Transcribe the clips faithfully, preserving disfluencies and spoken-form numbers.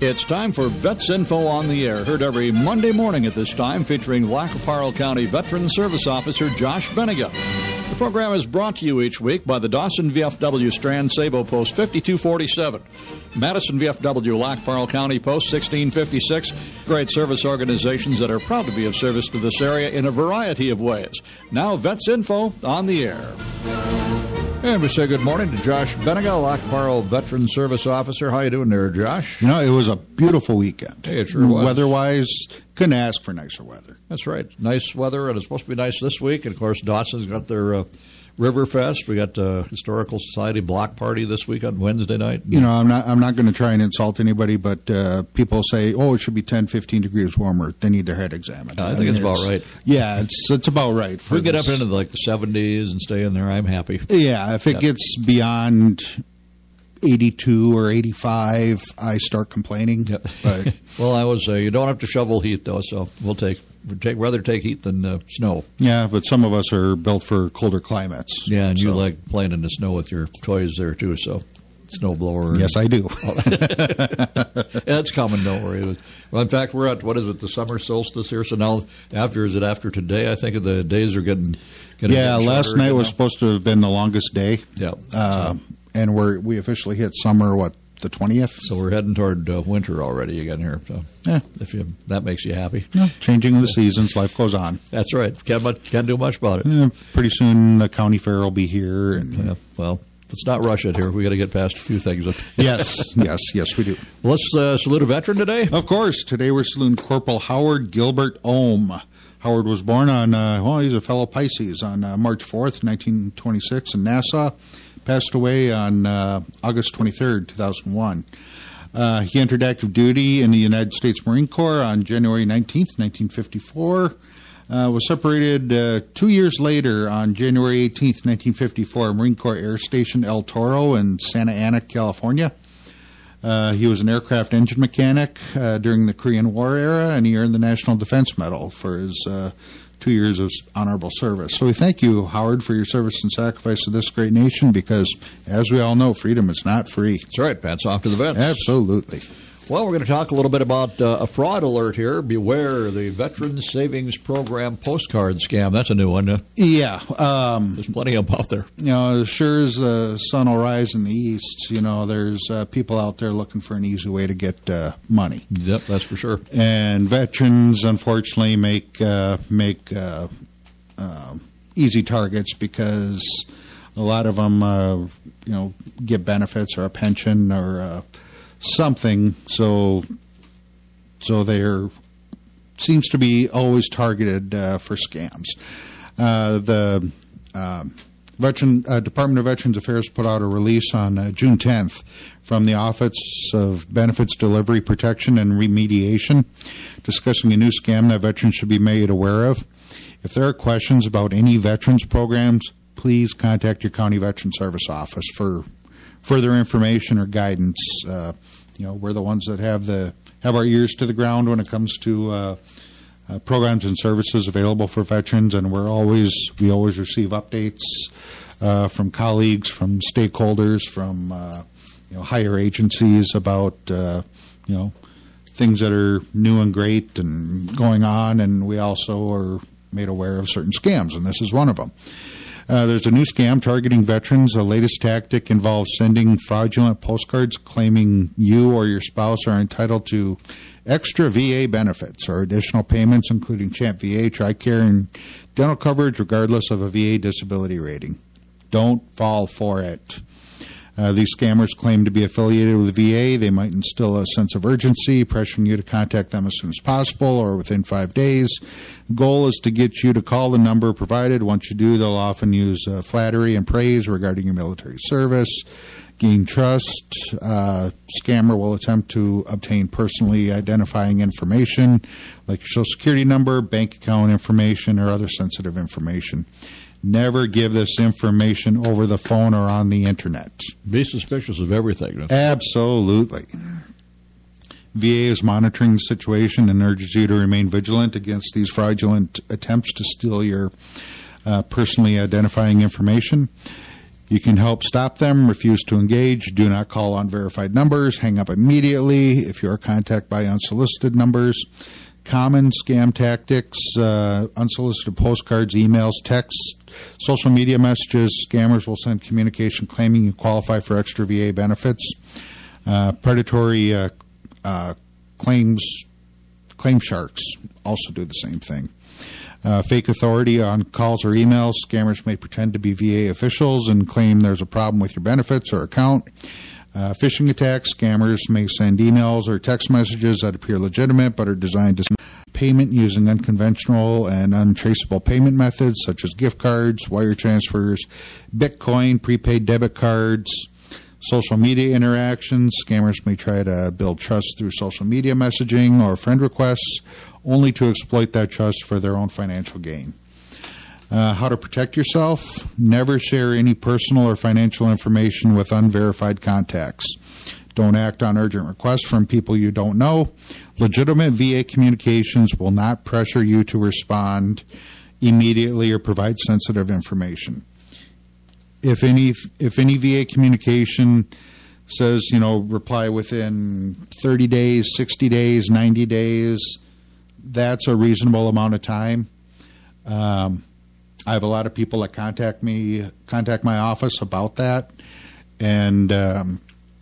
It's time for Vets Info on the Air, heard every Monday morning at this time, featuring Lac-Qui-Parle County Veteran Service Officer Josh Benega. The program is brought to you each week by the Dawson V F W Strand Sabo Post fifty-two forty-seven, Madison V F W Lac-Qui-Parle County Post sixteen fifty-six, great service organizations that are proud to be of service to this area in a variety of ways. Now, Vets Info on the Air. And we say good morning to Josh Benega, Lac-Qui-Parle Veteran Service Officer. How you doing there, Josh? You know, it was a beautiful weekend. Hey, it sure was. Weather-wise, couldn't ask for nicer weather. That's right. Nice weather, and it's supposed to be nice this week. And, of course, Dawson's got their uh, River Fest. We got the Historical Society block party this week on Wednesday night. You know, I'm not I'm not going to try and insult anybody, but uh, people say, oh, it should be ten, fifteen degrees warmer. They need their head examined. I, I think mean, it's about right. Yeah, it's it's about right. If we get up into like the seventies and stay in there, I'm happy. Yeah, if it yeah. gets beyond eighty-two or eighty-five, I start complaining. Yep. But well, I was. Uh, you don't have to shovel heat though, so we'll take. We'd take, rather take heat than uh, snow. Yeah, but some of us are built for colder climates. Yeah, and so. you like playing in the snow with your toys there, too, so snowblower. Yes, I do. Yeah, it's common, don't worry. Well, in fact, we're at, what is it, the summer solstice here? So now, after, is it after today? I think the days are getting, getting Yeah, last night was now. supposed to have been the longest day. Yeah. Uh, and we're, we officially hit summer, what, the twentieth? So we're heading toward uh, winter already again here. So yeah. if you, that makes you happy. Yeah, changing the seasons, life goes on. That's right. Can't, much, can't do much about it. Yeah, pretty soon the county fair will be here. And yeah, well, let's not rush it here. We got to get past a few things. yes, yes, yes, we do. Let's uh, salute a veteran today. Of course. Today we're saluting Corporal Howard Gilbert Ohm. Howard was born on, uh, well, he's a fellow Pisces, on uh, March fourth, nineteen twenty-six in Nassau. Passed away on uh, August twenty-third, two thousand one. Uh, he entered active duty in the United States Marine Corps on January nineteenth, nineteen fifty-four. Uh, was separated uh, two years later on January eighteenth, nineteen fifty-four, Marine Corps Air Station El Toro in Santa Ana, California. Uh, he was an aircraft engine mechanic uh, during the Korean War era, and he earned the National Defense Medal for his uh, two years of honorable service. So we thank you, Howard, for your service and sacrifice to this great nation, because, as we all know, freedom is not free. That's right. Hats off to the vets. Absolutely. Well, we're going to talk a little bit about uh, a fraud alert here. Beware the Veterans Savings Program postcard scam. That's a new one. Uh, yeah. Um, there's plenty of them out there. You know, sure as the sun will rise in the east, you know, there's uh, people out there looking for an easy way to get uh, money. Yep, that's for sure. And veterans, unfortunately, make, uh, make uh, uh, easy targets because a lot of them, uh, you know, get benefits or a pension or uh, something, so so there seems to be always targeted uh, for scams. Uh, the uh, Veteran uh, Department of Veterans Affairs put out a release on uh, June tenth from the Office of Benefits Delivery Protection and Remediation, discussing a new scam that veterans should be made aware of. If there are questions about any veterans programs, please contact your county veteran service office for further information or guidance. Uh, you know, we're the ones that have the have our ears to the ground when it comes to uh, uh, programs and services available for veterans, and we're always we always receive updates uh, from colleagues, from stakeholders, from uh, you know higher agencies about uh, you know things that are new and great and going on, and we also are made aware of certain scams, and this is one of them. Uh, there's a new scam targeting veterans. The latest tactic involves sending fraudulent postcards claiming you or your spouse are entitled to extra V A benefits or additional payments, including Champ V A, TRICARE, and dental coverage, regardless of a V A disability rating. Don't fall for it. Uh, these scammers claim to be affiliated with the V A. They might instill a sense of urgency, pressuring you to contact them as soon as possible or within five days. The goal is to get you to call the number provided. Once you do, they'll often use uh, flattery and praise regarding your military service. Gain trust. Uh, scammer will attempt to obtain personally identifying information like your social security number, bank account information, or other sensitive information. Never give this information over the phone or on the internet. Be suspicious of everything. Absolutely. V A is monitoring the situation and urges you to remain vigilant against these fraudulent attempts to steal your uh, personally identifying information. You can help stop them, refuse to engage, do not call unverified numbers, hang up immediately if you are contacted by unsolicited numbers. Common scam tactics, uh, unsolicited postcards, emails, texts, social media messages. Scammers will send communication claiming you qualify for extra V A benefits. Uh, predatory uh, uh, claims, claim sharks also do the same thing. Uh, fake authority on calls or emails. Scammers may pretend to be V A officials and claim there's a problem with your benefits or account. Uh, phishing attacks. Scammers may send emails or text messages that appear legitimate but are designed to payment using unconventional and untraceable payment methods such as gift cards, wire transfers, Bitcoin, prepaid debit cards, social media interactions. Scammers may try to build trust through social media messaging or friend requests, only to exploit that trust for their own financial gain. Uh, how to protect yourself. Never share any personal or financial information with unverified contacts. Don't act on urgent requests from people you don't know. Legitimate V A communications will not pressure you to respond immediately or provide sensitive information. If any, if any V A communication says, you know, reply within thirty days, sixty days, ninety days, that's a reasonable amount of time. Um, I have a lot of people that contact me, contact my office about that, and um,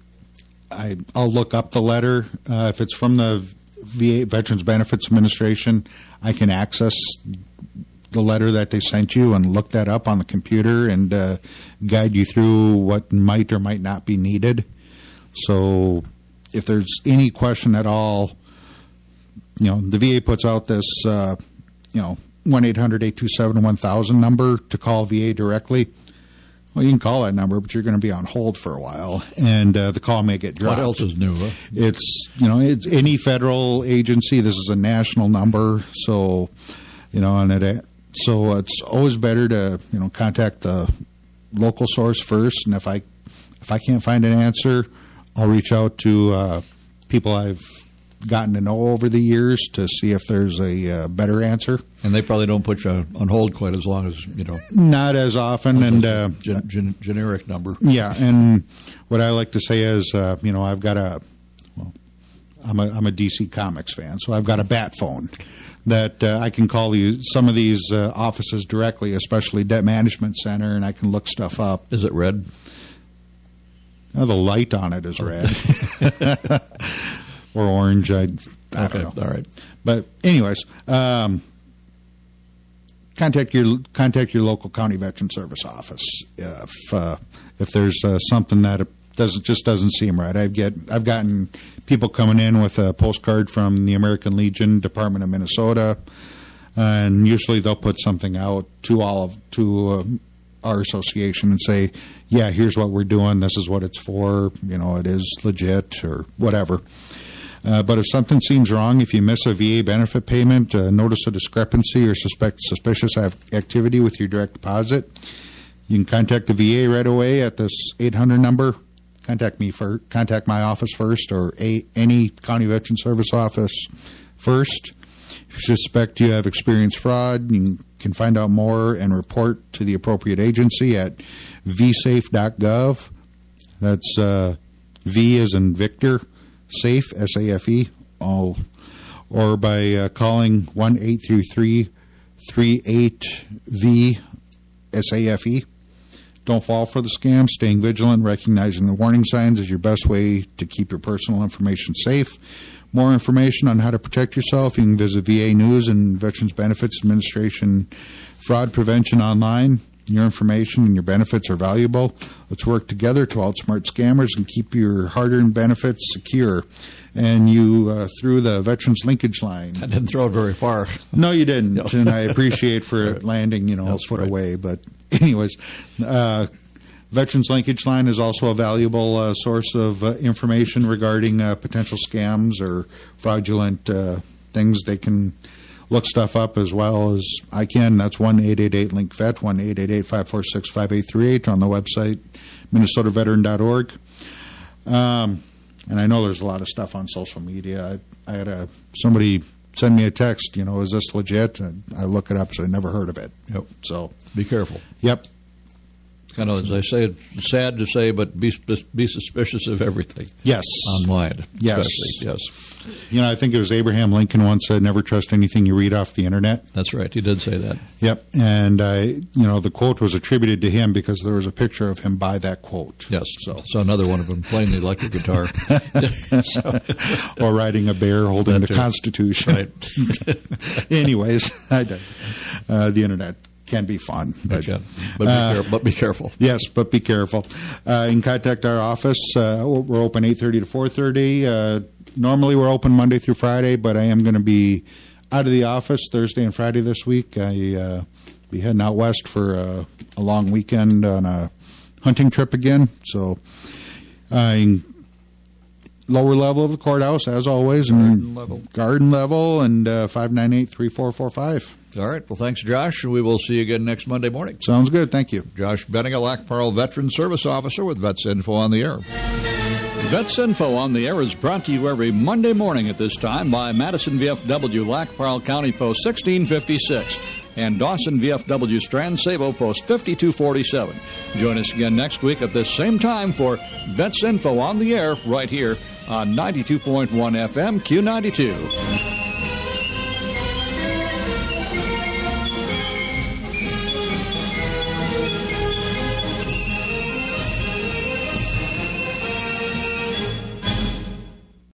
I, I'll look up the letter. Uh, if it's from the V A Veterans Benefits Administration, I can access the letter that they sent you and look that up on the computer and uh, guide you through what might or might not be needed. So if there's any question at all, you know, the V A puts out this, uh, you know, one eight hundred, eight two seven, one thousand number to call V A directly. Well, you can call that number, but you're going to be on hold for a while, and uh, the call may get dropped. What else is new? Huh? It's, you know, it's any federal agency. This is a national number, so, you know, and it, so it's always better to, you know, contact the local source first, and if I if I can't find an answer, I'll reach out to uh, people I've gotten to know over the years to see if there's a uh, better answer. And they probably don't put you on hold quite as long as, you know. Not as often. And uh, gen- gen- generic number. Yeah, and what I like to say is, uh, you know, I've got a, well, I'm a, I'm a D C Comics fan, so I've got a bat phone that uh, I can call you some of these uh, offices directly, especially Debt Management Center, and I can look stuff up. Is it red? Oh, the light on it is red. Or orange. I, I okay, don't know. All right. But anyways, um, contact your contact your local county veteran service office if uh, if there's uh, something that doesn't just doesn't seem right. I've get I've gotten people coming in with a postcard from the American Legion Department of Minnesota, and usually they'll put something out to all of to uh, our association and say, yeah, here's what we're doing. This is what it's for. You know, it is legit or whatever. Uh, but if something seems wrong, if you miss a V A benefit payment, uh, notice a discrepancy or suspect suspicious activity with your direct deposit, you can contact the V A right away at this eight hundred number. Contact me for contact my office first, or a, any county veteran service office first. If you suspect you have experienced fraud, you can find out more and report to the appropriate agency at v safe dot gov. That's uh, V as in Victor. SAFE, S A F E, all, or by uh, calling one eight three three, three eight V S A F E. Don't fall for the scam. Staying vigilant, recognizing the warning signs is your best way to keep your personal information safe. More information on how to protect yourself, you can visit V A News and Veterans Benefits Administration Fraud Prevention online. Your information and your benefits are valuable. Let's work together to outsmart scammers and keep your hard-earned benefits secure. And you uh, threw the Veterans Linkage Line. I didn't throw it very far. No, you didn't. No. And I appreciate for Right. it landing, you know, That's a foot right. away. But anyways, uh, Veterans Linkage Line is also a valuable uh, source of uh, information regarding uh, potential scams or fraudulent uh, things. They can look stuff up as well as I can. That's one eight eight eight link vet, one eight eight eight, five four six, five eight three eight on the website, minnesota veteran dot org. Um, and I know there's a lot of stuff on social media. I, I had a somebody send me a text, you know, is this legit? And I look it up, so I never heard of it. Yep. So Be careful. Yep. I know, as I say, it's sad to say, but be be suspicious of everything. Yes. Online. Yes. Especially. Yes. You know, I think it was Abraham Lincoln once said, never trust anything you read off the internet. That's right. He did say that. Yep. And, I, you know, the quote was attributed to him because there was a picture of him by that quote. Yes. So, so another one of them playing the electric guitar. so, or riding a bear holding that the too. Constitution. Right. Anyways, I, uh, the internet can be fun. But, but, be, uh, care- but be careful. Yes, but be careful. Uh, you can contact our office. Uh, we're open eight thirty to four thirty. Uh, normally we're open Monday through Friday, but I am going to be out of the office Thursday and Friday this week. I uh, be heading out west for a, a long weekend on a hunting trip again. So I lower level of the courthouse, as always, garden and level. Garden level, and uh, five nine eight, three four four five. All right. Well, thanks, Josh. We will see you again next Monday morning. Sounds good. Thank you. Josh Bennigan, Lac Parle Veteran Service Officer with Vets Info on the Air. Vets Info on the Air is brought to you every Monday morning at this time by Madison V F W, Lac Parle County Post sixteen fifty-six, and Dawson V F W, Strand Sabo, Post fifty-two forty-seven. Join us again next week at this same time for Vets Info on the Air right here on ninety-two point one F M Q ninety-two.